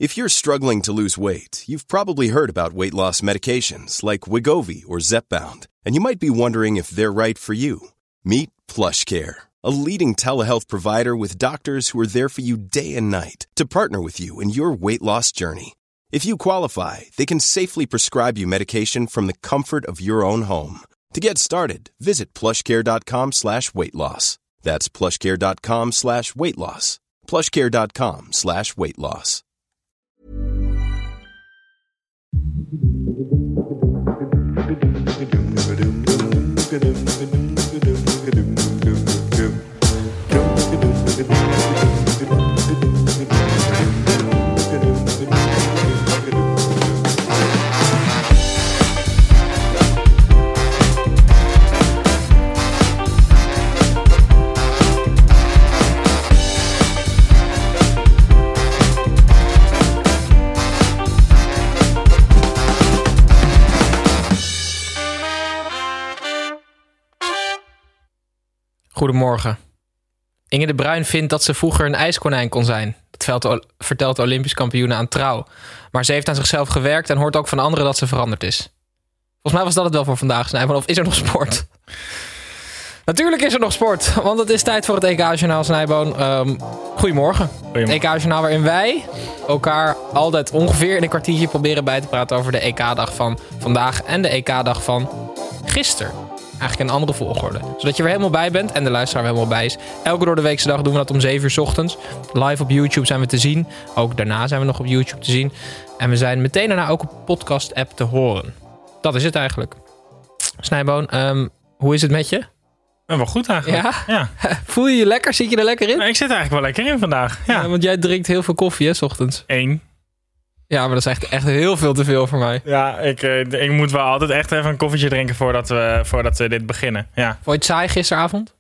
If you're struggling to lose weight, you've probably heard about weight loss medications like Wegovy or Zepbound, and you might be wondering if they're right for you. Meet PlushCare, a leading telehealth provider with doctors who are there for you day and night to partner with you in your weight loss journey. If you qualify, they can safely prescribe you medication from the comfort of your own home. To get started, visit plushcare.com/weightloss. That's plushcare.com/weightloss. plushcare.com/weightloss. Goedemorgen. Inge de Bruin vindt dat ze vroeger een ijskonijn kon zijn. Dat vertelt de Olympisch kampioene aan Trouw. Maar ze heeft aan zichzelf gewerkt en hoort ook van anderen dat ze veranderd is. Volgens mij was dat het wel voor vandaag, Snijboon. Of is er nog sport? Natuurlijk is er nog sport, want het is tijd voor het EK-journaal, Snijboon. Goedemorgen. Het EK-journaal waarin wij elkaar altijd ongeveer in een kwartiertje proberen bij te praten over de EK-dag van vandaag en de EK-dag van gisteren. Eigenlijk een andere volgorde. Zodat je er helemaal bij bent en de luisteraar er helemaal bij is. Elke door de weekse dag doen we dat om 7 uur 's ochtends. Live op YouTube zijn we te zien. Ook daarna zijn we nog op YouTube te zien. En we zijn meteen daarna ook op podcast-app te horen. Dat is het eigenlijk. Snijboon, hoe is het met je? Wel goed eigenlijk. Ja? Voel je je lekker? Zit je er lekker in? Nou, ik zit er eigenlijk wel lekker in vandaag. Ja. Want jij drinkt heel veel koffie, hè, 's ochtends? 1. Ja, maar dat is echt heel veel te veel voor mij. Ja, ik moet wel altijd echt even een koffietje drinken voordat we dit beginnen. Ja. Vond je het saai gisteravond?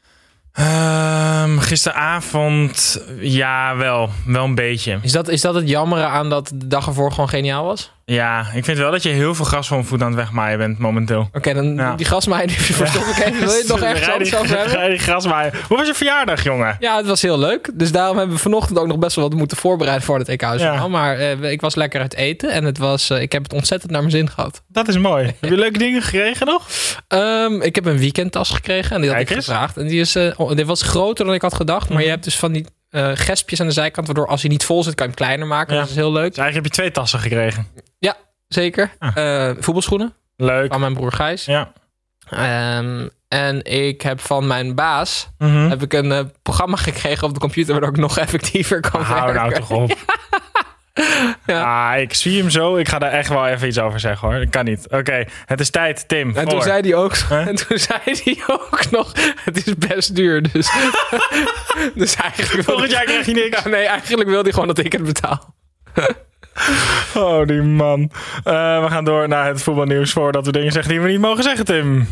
Gisteravond, ja, wel een beetje. Is dat het jammere aan dat de dag ervoor gewoon geniaal was? Ja, ik vind wel dat je heel veel gras van mijn voet aan het wegmaaien bent momenteel. Oké, dan die grasmaaien die verstop ik even. Wil je het nog ergens anders over hebben? Ga die grasmaaien. Hoe was je verjaardag, jongen? Ja, het was heel leuk. Dus daarom hebben we vanochtend ook nog best wel wat moeten voorbereiden voor het EK-journaal. Ja. Maar ik was lekker uit eten en ik heb het ontzettend naar mijn zin gehad. Dat is mooi. Heb je leuke dingen gekregen nog? Ik heb een weekendtas gekregen en die had ik gevraagd. En die was groter dan ik had gedacht. Maar je hebt dus van die gespjes aan de zijkant, waardoor als hij niet vol zit, kan je hem kleiner maken. Ja. Dat is heel leuk. Dus eigenlijk heb je 2 tassen gekregen. Ja, zeker. Voetbalschoenen. Leuk. Van mijn broer Gijs. Ja. En ik heb van mijn baas heb ik een programma gekregen op de computer, waardoor ik nog effectiever kan werken. Hou nou toch op. Ja. Ik zie hem zo. Ik ga daar echt wel even iets over zeggen, hoor. Dat kan niet. Oké, het is tijd, Tim. En toen zei hij ook nog, het is best duur. Dus, dus eigenlijk volgend jaar krijg je niks. Ja, nee, eigenlijk wil hij gewoon dat ik het betaal. Oh, die man. We gaan door naar het voetbalnieuws voordat we dingen zeggen die we niet mogen zeggen, Tim.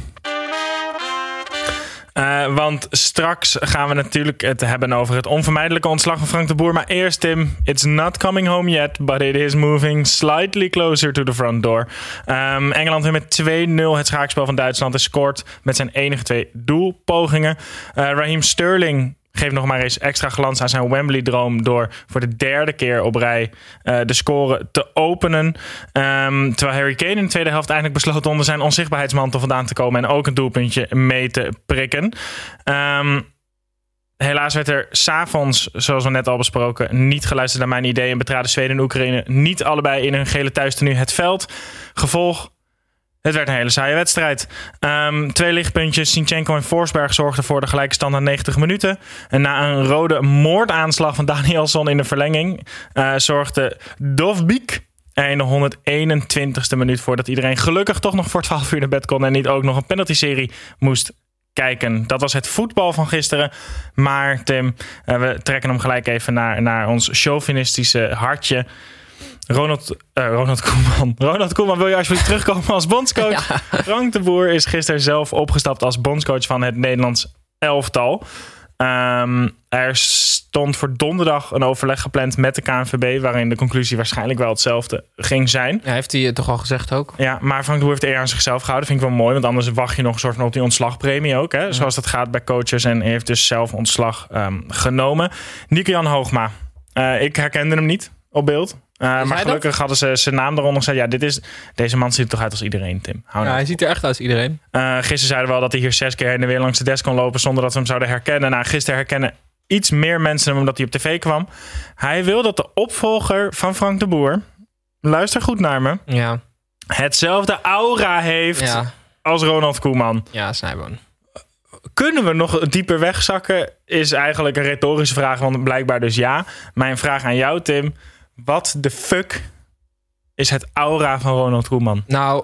Want straks gaan we natuurlijk het hebben over het onvermijdelijke ontslag van Frank de Boer. Maar eerst, Tim, it's not coming home yet, but it is moving slightly closer to the front door. Engeland weer met 2-0 het schaakspel van Duitsland en scoort met zijn enige 2 doelpogingen. Raheem Sterling geeft nog maar eens extra glans aan zijn Wembley-droom door voor de 3e keer op rij de score te openen. Terwijl Harry Kane in de tweede helft eindelijk besloot onder zijn onzichtbaarheidsmantel vandaan te komen en ook een doelpuntje mee te prikken. Helaas werd er 's avonds, zoals we net al besproken, niet geluisterd naar mijn idee en betraden Zweden en Oekraïne niet allebei in hun gele thuistenu het veld. Gevolg: het werd een hele saaie wedstrijd. 2 lichtpuntjes. Zinchenko en Forsberg zorgden voor de gelijke stand na 90 minuten. En na een rode moordaanslag van Danielsson in de verlenging zorgde Dovbyk er in de 121ste minuut voor dat iedereen gelukkig toch nog voor 12 uur naar bed kon en niet ook nog een penalty-serie moest kijken. Dat was het voetbal van gisteren. Maar Tim, we trekken hem gelijk even naar ons chauvinistische hartje. Ronald Koeman. Ronald Koeman, wil je alsjeblieft terugkomen als bondscoach? Ja. Frank de Boer is gisteren zelf opgestapt als bondscoach van het Nederlands elftal. Er stond voor donderdag een overleg gepland met de KNVB, waarin de conclusie waarschijnlijk wel hetzelfde ging zijn. Ja, heeft hij toch al gezegd ook? Ja, maar Frank de Boer heeft eer aan zichzelf gehouden. Vind ik wel mooi, want anders wacht je nog een soort van op die ontslagpremie ook. Hè? Ja. Zoals dat gaat bij coaches, en heeft dus zelf ontslag genomen. Nico-Jan Hoogma. Ik herkende hem niet op beeld. Maar gelukkig hadden ze zijn naam eronder gezet. Deze man ziet er toch uit als iedereen, Tim. Hij ziet er echt uit als iedereen. Gisteren zeiden we wel dat hij hier 6 keer heen en weer langs de desk kon lopen zonder dat we hem zouden herkennen. Nou, gisteren herkennen iets meer mensen hem omdat hij op tv kwam. Hij wil dat de opvolger van Frank de Boer, luister goed naar me, hetzelfde aura heeft als Ronald Koeman. Ja, Snijboon. Kunnen we nog dieper wegzakken? Is eigenlijk een retorische vraag, want blijkbaar dus ja. Mijn vraag aan jou, Tim. Wat de fuck is het aura van Ronald Koeman? Nou,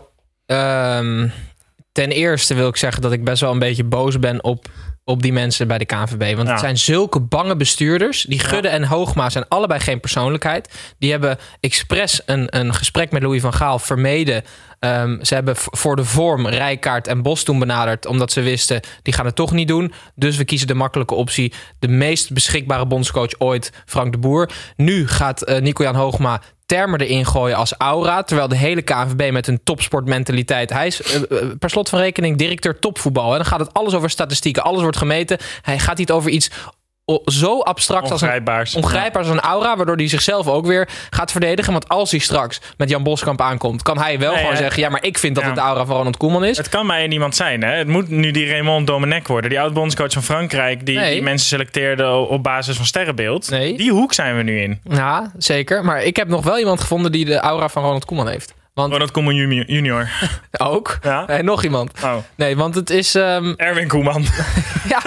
ten eerste wil ik zeggen dat ik best wel een beetje boos ben op die mensen bij de KNVB. Want het zijn zulke bange bestuurders. Die Gudde en Hoogma zijn allebei geen persoonlijkheid. Die hebben expres een gesprek met Louis van Gaal vermeden. Ze hebben voor de vorm Rijkaard en Bos toen benaderd, omdat ze wisten, die gaan het toch niet doen. Dus we kiezen de makkelijke optie. De meest beschikbare bondscoach ooit, Frank de Boer. Nu gaat Nico-Jan Hoogma termen erin gooien als aura, terwijl de hele KNVB met een topsportmentaliteit, hij is per slot van rekening directeur topvoetbal. En dan gaat het alles over statistieken, alles wordt gemeten. Hij gaat niet over iets zo abstract als een aura, waardoor hij zichzelf ook weer gaat verdedigen. Want als hij straks met Jan Boskamp aankomt, kan hij wel gewoon zeggen, ja, maar ik vind dat het de aura van Ronald Koeman is. Het kan maar één iemand zijn, hè? Het moet nu die Raymond Domenech worden, die oud-bondscoach van Frankrijk, die mensen selecteerde op basis van sterrenbeeld. Nee. Die hoek zijn we nu in. Ja, zeker. Maar ik heb nog wel iemand gevonden die de aura van Ronald Koeman heeft. Ronald Koeman junior. Ook? Ja? Nee, nog iemand. Oh. Nee, want het is... Erwin Koeman. Ja.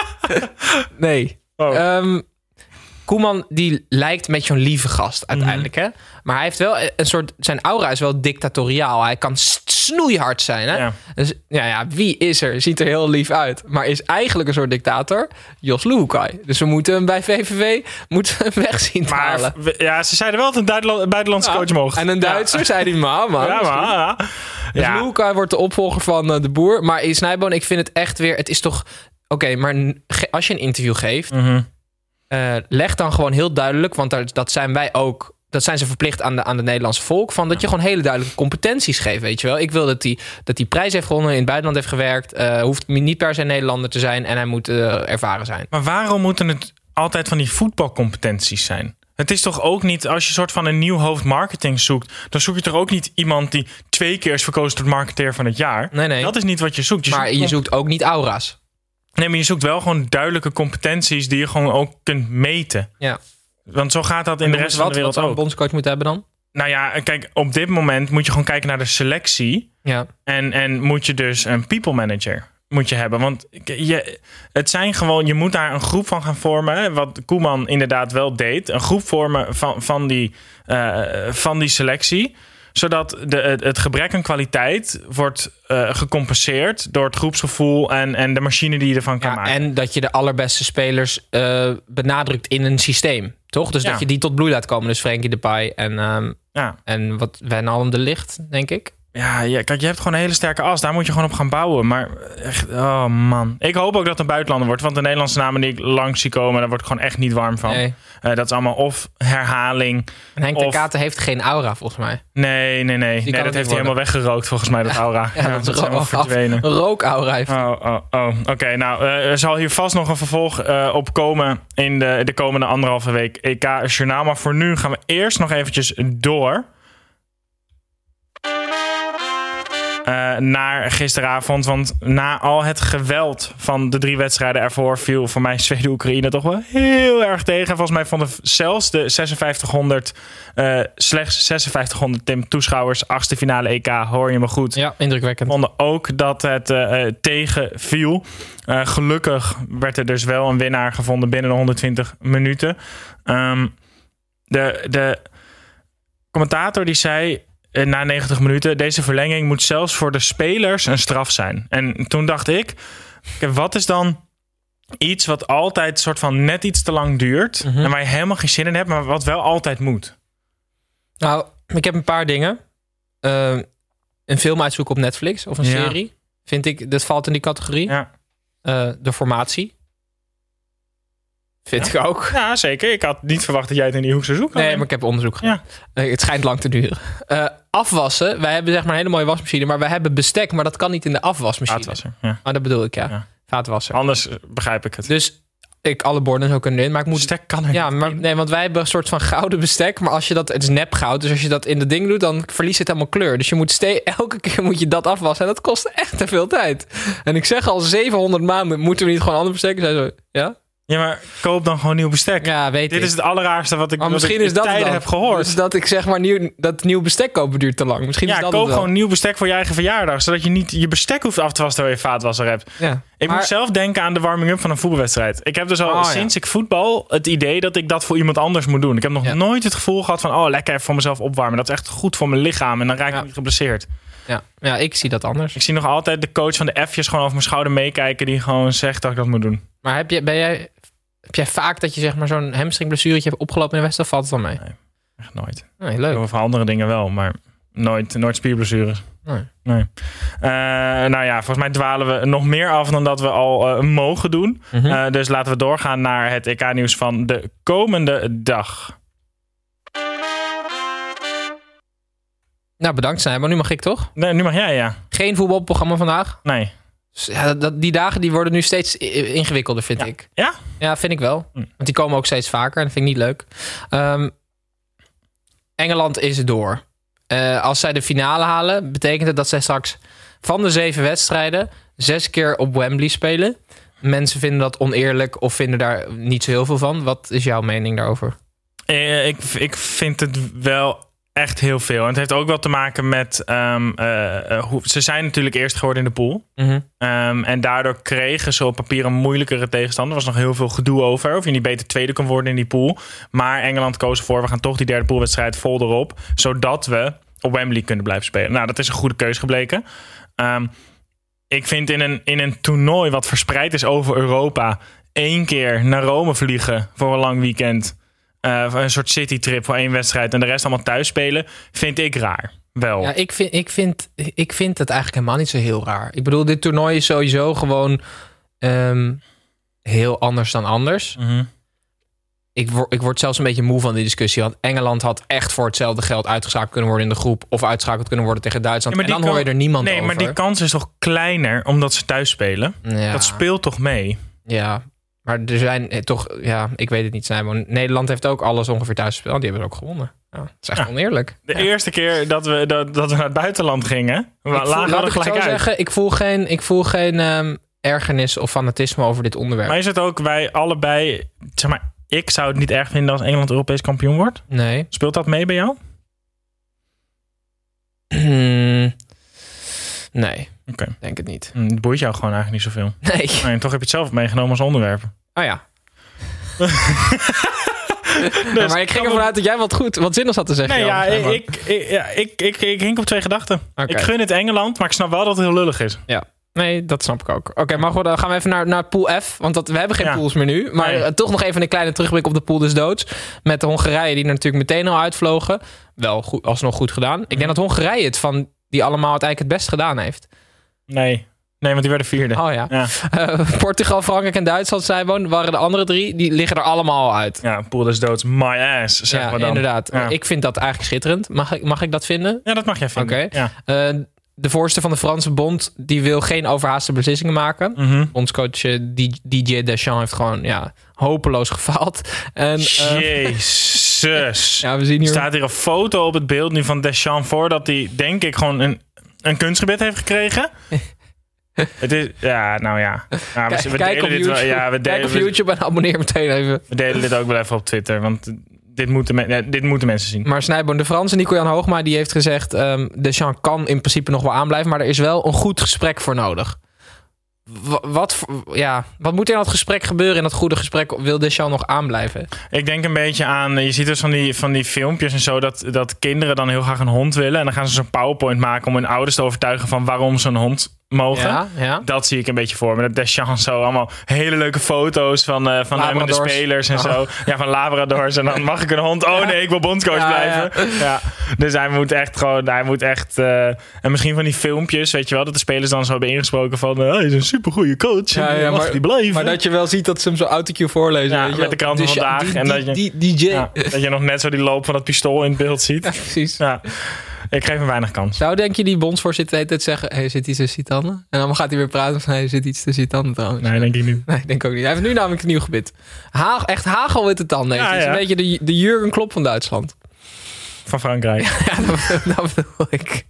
Nee. Oh. Koeman die lijkt met zo'n lieve gast uiteindelijk, hè? Maar hij heeft wel een soort... Zijn aura is wel dictatoriaal. Hij kan snoeihard zijn, hè? Ja. Dus wie is er? Ziet er heel lief uit. Maar is eigenlijk een soort dictator. Jos Luhukay. Dus we moeten hem bij VVV weg zien te halen. Ze zeiden wel dat een buitenlandse coach mocht. En een Duitser zei die man. Dus Luhukay wordt de opvolger van de Boer. Maar in Snijboon, ik vind het echt weer... Het is toch... Oké, maar als je een interview geeft... leg dan gewoon heel duidelijk, want dat zijn wij ook... Dat zijn ze verplicht aan de Nederlandse volk... van dat je gewoon hele duidelijke competenties geeft, weet je wel. Ik wil dat hij prijs heeft gewonnen, in het buitenland heeft gewerkt... hoeft niet per se Nederlander te zijn... en hij moet ervaren zijn. Maar waarom moeten het altijd van die voetbalcompetenties zijn? Het is toch ook niet, als je een soort van een nieuw hoofd marketing zoekt... dan zoek je toch ook niet iemand die 2 keer is verkozen tot marketeer van het jaar? Nee. Dat is niet wat je zoekt. Je zoekt ook niet aura's. Nee, maar je zoekt wel gewoon duidelijke competenties... die je gewoon ook kunt meten. Ja. Want zo gaat dat in de rest van de wereld ook. Wat zou een bondscoach moeten hebben dan? Nou ja, kijk, op dit moment moet je gewoon kijken naar de selectie. Ja. En moet je dus een people manager moet je hebben. Want het zijn gewoon, je moet daar een groep van gaan vormen. Wat Koeman inderdaad wel deed. Een groep vormen van die selectie. Zodat het gebrek aan kwaliteit wordt gecompenseerd door het groepsgevoel en de machine die je ervan kan maken. En dat je de allerbeste spelers benadrukt in een systeem, toch? Dus dat je die tot bloei laat komen. Dus Frenkie de Pai en wat Wijnaldum de Ligt, denk ik. Ja, kijk, je hebt gewoon een hele sterke as. Daar moet je gewoon op gaan bouwen. Maar echt, oh man. Ik hoop ook dat het een buitenlander wordt. Want de Nederlandse namen die ik langs zie komen... daar word ik gewoon echt niet warm van. Nee. Dat is allemaal of herhaling. En Henk de Katen heeft geen aura, volgens mij. Nee. Dat heeft hij helemaal weggerookt, volgens mij, dat aura. Dat is helemaal verdwenen. Een rookaura heeft hij. Oké, nou, er zal hier vast nog een vervolg op komen... in de komende 1,5 week EK-journaal. Maar voor nu gaan we eerst nog eventjes door... naar gisteravond. Want na al het geweld van de 3 wedstrijden ervoor... viel voor mij Zweden-Oekraïne toch wel heel erg tegen. Volgens mij vonden zelfs de 5600... slechts 5600 toeschouwers... 8e finale EK, hoor je me goed. Ja, indrukwekkend. Vonden ook dat het tegen viel. Gelukkig werd er dus wel een winnaar gevonden... binnen de 120 minuten. De commentator die zei... na 90 minuten, deze verlenging moet zelfs voor de spelers een straf zijn. En toen dacht ik, wat is dan iets wat altijd soort van net iets te lang duurt... en waar je helemaal geen zin in hebt, maar wat wel altijd moet? Nou, ik heb een paar dingen. Een film uitzoeken op Netflix of een serie. Vind ik, dat valt in die categorie. Ja. De formatie. Vind ik ook. Ja, zeker. Ik had niet verwacht dat jij het in die hoek zou zoeken. Nee, maar ik heb onderzoek gedaan. Ja. Het schijnt lang te duren. Afwassen. Wij hebben zeg maar een hele mooie wasmachine. Maar wij hebben bestek, maar dat kan niet in de afwasmachine. Vaatwasser, ja. Maar dat bedoel ik, ja. Vaatwasser. Anders begrijp ik het. Dus ik alle borden zou kunnen in. Maar ik moet... Bestek kan er Ja, niet maar in. nee, want wij hebben een soort van gouden bestek. Maar als je dat... Het is nepgoud. Dus als je dat in de ding doet, dan verliest het helemaal kleur. Dus je moet elke keer moet je dat afwassen. En dat kost echt te veel tijd. En ik zeg al 700 maanden, moeten we niet gewoon ander bestek? Zij zo, ja? Ja, maar koop dan gewoon nieuw bestek. Ja, weet Dit ik. is het allerraarste wat ik, Maar wat misschien ik is dat tijden dan. heb gehoord. Dus dat ik zeg maar dat nieuw bestek kopen duurt te lang. Misschien Ja, is dat koop het wel. gewoon nieuw bestek voor je eigen verjaardag. Zodat je niet je bestek hoeft af te wassen terwijl je vaatwasser hebt. Ja. Ik Maar- moet zelf denken aan de warming-up van een voetbalwedstrijd. Ik heb dus al sinds ik voetbal het idee dat ik dat voor iemand anders moet doen. Ik heb nog nooit het gevoel gehad van... lekker even voor mezelf opwarmen. Dat is echt goed voor mijn lichaam. En dan raak ik niet geblesseerd. Ja, ik zie dat anders. Ik zie nog altijd de coach van de F'jes gewoon over mijn schouder meekijken... die gewoon zegt dat ik dat moet doen. Maar heb jij vaak dat je zeg maar zo'n hamstringblessuretje hebt opgelopen in de wedstrijd? Valt het dan mee? Nee, echt nooit. Nee, leuk. Over andere dingen wel, maar nooit spierblessures. Nee. Nou ja, volgens mij dwalen we nog meer af dan dat we al mogen doen. Mhm. Dus laten we doorgaan naar het EK-nieuws van de komende dag. Nou, bedankt zijn. Maar nu mag ik toch? Nee, nu mag jij, ja. Geen voetbalprogramma vandaag. Nee. Dus ja, die dagen die worden nu steeds ingewikkelder, vind ik. Ja? Ja, vind ik wel. Want die komen ook steeds vaker en dat vind ik niet leuk. Engeland is door. Als zij de finale halen, betekent het dat zij straks van de 7 wedstrijden 6 keer op Wembley spelen. Mensen vinden dat oneerlijk of vinden daar niet zo heel veel van. Wat is jouw mening daarover? Ik vind het wel echt heel veel. En het heeft ook wel te maken met... ze zijn natuurlijk eerst geworden in de pool. Mm-hmm. En daardoor kregen ze op papier een moeilijkere tegenstander. Er was nog heel veel gedoe over. Of je niet beter tweede kan worden in die pool. Maar Engeland koos ervoor. We gaan toch die derde poolwedstrijd vol erop. Zodat we op Wembley kunnen blijven spelen. Nou, dat is een goede keus gebleken. Ik vind in een toernooi wat verspreid is over Europa... 1 keer naar Rome vliegen voor een lang weekend... een soort citytrip voor 1 wedstrijd... en de rest allemaal thuis spelen... vind ik raar. Wel. Ja, ik vind het eigenlijk helemaal niet zo heel raar. Ik bedoel, dit toernooi is sowieso gewoon heel anders dan anders. Mm-hmm. Ik word zelfs een beetje moe van die discussie. Want Engeland had echt voor hetzelfde geld uitgeschakeld kunnen worden in de groep. Of uitgeschakeld kunnen worden tegen Duitsland. Ja, en dan hoor je er niemand over. Nee, maar die kans is toch kleiner omdat ze thuis spelen? Ja. Dat speelt toch mee? Ja, maar er zijn toch... Ja, ik weet het niet. Nederland heeft ook alles ongeveer thuis gespeeld. Die hebben ze ook gewonnen. Ja, het is echt oneerlijk. De eerste keer dat we naar het buitenland gingen... lagen we gelijk uit. Zeggen, ik voel geen ergernis of fanatisme over dit onderwerp. Maar is het ook wij allebei... Zeg maar, ik zou het niet erg vinden als Engeland Europees kampioen wordt. Nee. Speelt dat mee bij jou? Nee. Oké. Denk het niet. Het boeit jou gewoon eigenlijk niet zoveel. Nee. En toch heb je het zelf meegenomen als onderwerp. Oh ja. Dus, maar ik ging ervan uit dat jij wat zinnigs had te zeggen. Nee, ja, ik hink op 2 gedachten. Okay. Ik gun het Engeland, maar ik snap wel dat het heel lullig is. Ja. Nee, dat snap ik ook. Oké, maar dan gaan we even naar Pool F. Want we hebben geen pools meer nu. Maar toch nog even een kleine terugblik op de pool des doods. Met de Hongarije die er natuurlijk meteen al uitvlogen. Wel goed, alsnog goed gedaan. Ik denk dat Hongarije het van die allemaal uiteindelijk het best gedaan heeft. Nee, want die werden 4e. Oh ja. Portugal, Frankrijk en Duitsland waren de andere 3. Die liggen er allemaal al uit. Ja, pool des doods, my ass, zeggen we dan. Inderdaad. Ja. Ik vind dat eigenlijk schitterend. Mag ik dat vinden? Ja, dat mag jij vinden. Oké. Ja. De voorzitter van de Franse bond... die wil geen overhaaste beslissingen maken. Mm-hmm. Bondscoach Didier Deschamps heeft gewoon hopeloos gefaald. En, Jezus. Ja, we zien hier... staat hier een foto op het beeld nu van Deschamps... voordat hij, denk ik, gewoon een kunstgebed heeft gekregen. Het is... Ja, nou ja. We kijk op delen YouTube. dit wel. Kijk op YouTube en abonneer meteen even. We delen dit ook wel even op Twitter, want... Dit moeten mensen zien. Maar Snijboon, de Franse Nico-Jan Hoogma, die heeft gezegd... Deschamps kan in principe nog wel aanblijven... maar er is wel een goed gesprek voor nodig. Wat moet er in dat gesprek gebeuren? In dat goede gesprek wil Deschamps nog aanblijven? Ik denk een beetje aan... Je ziet dus van die filmpjes en zo... dat kinderen dan heel graag een hond willen... en dan gaan ze zo'n PowerPoint maken... om hun ouders te overtuigen van waarom ze een hond mogen. Ja. Dat zie ik een beetje voor me. Dat Deschamps zo allemaal hele leuke foto's van hem en de spelers en zo. Ja, van Labradors. En dan mag ik een hond. Oh nee, ik wil bondscoach blijven. Ja. Dus hij moet echt... en misschien van die filmpjes, weet je wel... dat de spelers dan zo hebben ingesproken van... hij is een supergoeie coach. Mag die blijven. Maar dat je wel ziet dat ze hem zo autocue voorlezen. Ja, weet je met de krant van vandaag. DJ. Dat je nog net zo die loop van dat pistool in het beeld ziet. Ja, precies. Ja. Ik geef hem weinig kans. Zou denk je die bondsvoorzitter het zeggen... Hey, zit iets tussen die tanden? En dan gaat hij weer praten van... Hey, zit iets tussen die tanden trouwens? Nee, denk ik niet. Nee, denk ook niet. Hij heeft nu namelijk een nieuw gebit. Echt hagelwitte tanden. Het is een beetje de Jurgen Klopp van Duitsland. Van Frankrijk. Ja, dat bedoel ik.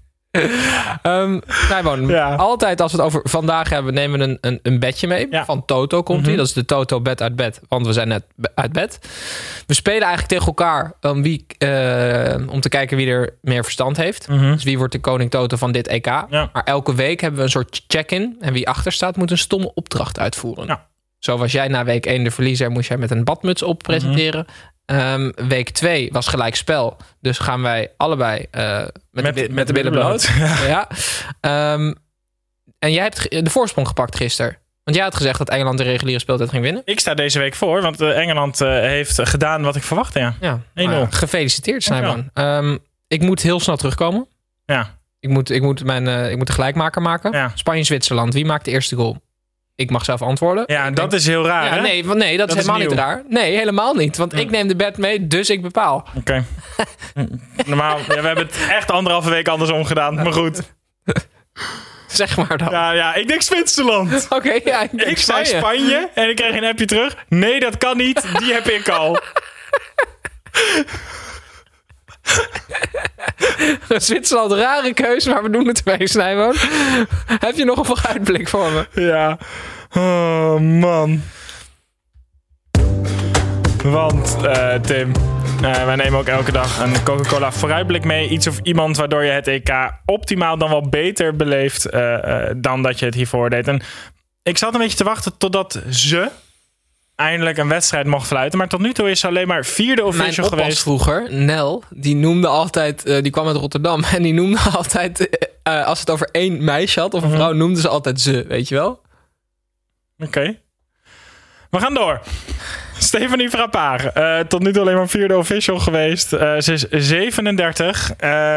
Altijd als we het over vandaag hebben... nemen we een bedje mee. Ja. Van Toto komt hij. Dat is de Toto bed uit bed. Want we zijn net uit bed. We spelen eigenlijk tegen elkaar... om te kijken wie er meer verstand heeft. Dus wie wordt de koning Toto van dit EK. Ja. Maar elke week hebben we een soort check-in. En wie achter staat moet een stomme opdracht uitvoeren. Ja. Zo was jij na week 1 de verliezer... moest jij met een badmuts op presenteren... Week 2 was gelijk spel. Dus gaan wij allebei met de billen bloot. Ja. En jij hebt de voorsprong gepakt gisteren. Want jij had gezegd dat Engeland de reguliere speeltijd ging winnen. Ik sta deze week voor, want Engeland heeft gedaan wat ik verwachtte. Ja. 1-0. Gefeliciteerd, Snijboon. Ik moet heel snel terugkomen. Ja. Ik moet de gelijkmaker maken. Ja. Spanje-Zwitserland. Wie maakt de eerste goal? Ik mag zelf antwoorden. Ja, dat is heel raar, hè? Nee, dat is helemaal niet raar. Nee, helemaal niet. Want ik neem de bet mee, dus ik bepaal. Oké. Normaal, we hebben het echt 1,5 week andersom gedaan. Maar goed. Zeg maar dan. Ja, ik denk Zwitserland. Oké, ik zei Spanje en ik kreeg een appje terug. Nee, dat kan niet. Die heb ik al. Zwitserland, rare keuze, maar we doen het mee, Snijboon. Heb je nog een vooruitblik voor me? Ja. Oh, man. Want, Tim, wij nemen ook elke dag een Coca-Cola vooruitblik mee. Iets of iemand waardoor je het EK optimaal dan wel beter beleeft dan dat je het hiervoor deed. En ik zat een beetje te wachten totdat ze eindelijk een wedstrijd mocht fluiten. Maar tot nu toe is ze alleen maar 4e official geweest. Mijn oppas vroeger, Nel, die noemde altijd... die kwam uit Rotterdam. En die noemde altijd... als het over 1 meisje had of een vrouw... noemde ze altijd ze, weet je wel? Oké. We gaan door. Stephanie Frappart. Tot nu toe alleen maar 4e official geweest. Ze is 37.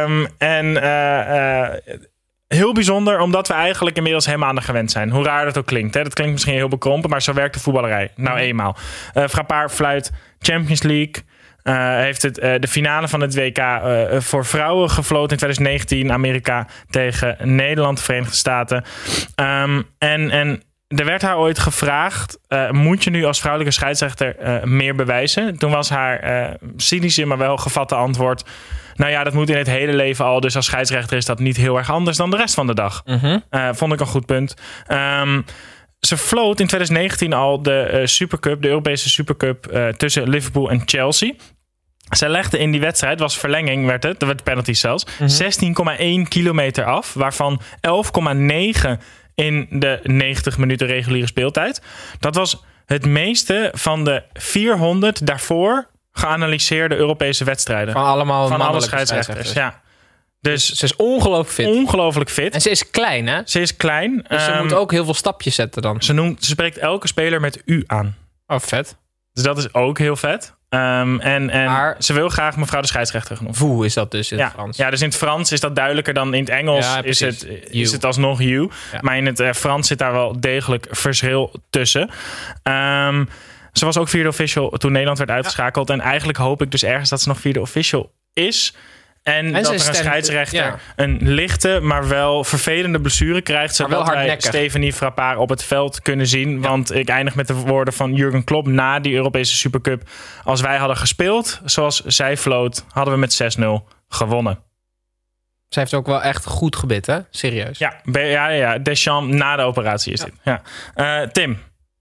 Heel bijzonder, omdat we eigenlijk inmiddels helemaal aan de gewend zijn. Hoe raar dat ook klinkt. Hè? Dat klinkt misschien heel bekrompen, maar zo werkt de voetballerij. Nou eenmaal. Frappart fluit Champions League. Heeft de finale van het WK voor vrouwen gefloten in 2019. Amerika tegen Nederland, de Verenigde Staten. En er werd haar ooit gevraagd... moet je nu als vrouwelijke scheidsrechter meer bewijzen? Toen was haar cynische, maar wel gevatte antwoord... Nou ja, dat moet in het hele leven al. Dus als scheidsrechter is dat niet heel erg anders dan de rest van de dag. Vond ik een goed punt. Ze floot in 2019 al de Supercup, de Europese Supercup... tussen Liverpool en Chelsea. Zij legde in die wedstrijd, was verlenging, werd penalties zelfs... 16,1 kilometer af, waarvan 11,9 in de 90 minuten reguliere speeltijd. Dat was het meeste van de 400 daarvoor... geanalyseerde Europese wedstrijden. Van alle scheidsrechters. Ja. Dus ze is ongelooflijk fit. En ze is klein, hè? Ze is klein. Dus ze moet ook heel veel stapjes zetten dan. Ze spreekt elke speler met u aan. Oh, vet. Dus dat is ook heel vet. Maar ze wil graag mevrouw de scheidsrechter genoemd. Vous is dat dus in het Frans. Ja, dus in het Frans is dat duidelijker dan in het Engels. Ja, is het alsnog you. Ja. Maar in het Frans zit daar wel degelijk verschil tussen. Ze was ook 4e official toen Nederland werd uitgeschakeld. En eigenlijk hoop ik dus ergens dat ze nog 4e official is. En dat er een scheidsrechter een lichte, maar wel vervelende blessure krijgt. Zodat wij Stephanie Frappart op het veld kunnen zien. Ja. Want ik eindig met de woorden van Jurgen Klopp na die Europese Supercup. Als wij hadden gespeeld zoals zij floot, hadden we met 6-0 gewonnen. Zij heeft ook wel echt goed gebit, hè? Serieus. Ja. Deschamps na de operatie is dit. Ja. Tim.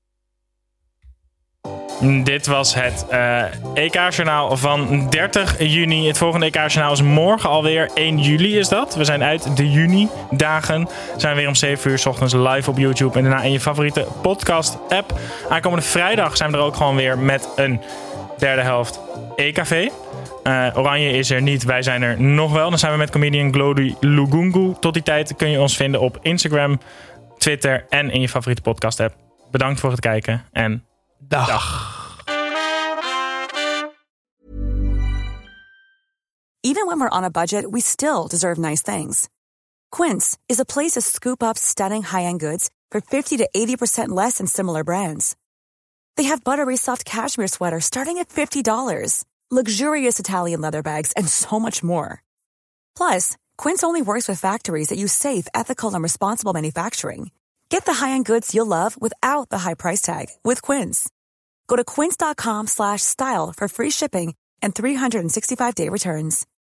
Dit was het EK-journaal van 30 juni. Het volgende EK-journaal is morgen alweer. 1 juli is dat. We zijn uit de juni-dagen. We zijn weer om 7 uur 's ochtends live op YouTube. En daarna in je favoriete podcast-app. Aankomende vrijdag zijn we er ook gewoon weer met een derde helft EKV. Oranje is er niet, wij zijn er nog wel. Dan zijn we met comedian Glody Lugungu. Tot die tijd kun je ons vinden op Instagram, Twitter en in je favoriete podcast-app. Bedankt voor het kijken en dag. Even when we're on a budget, we still deserve nice things. Quince is a place to scoop up stunning high-end goods for 50 to 80% less than similar brands. They have buttery soft cashmere sweaters starting at $50, luxurious Italian leather bags, and so much more. Plus, Quince only works with factories that use safe, ethical, and responsible manufacturing. Get the high-end goods you'll love without the high price tag with Quince. Go to quince.com/style for free shipping and 365-day returns.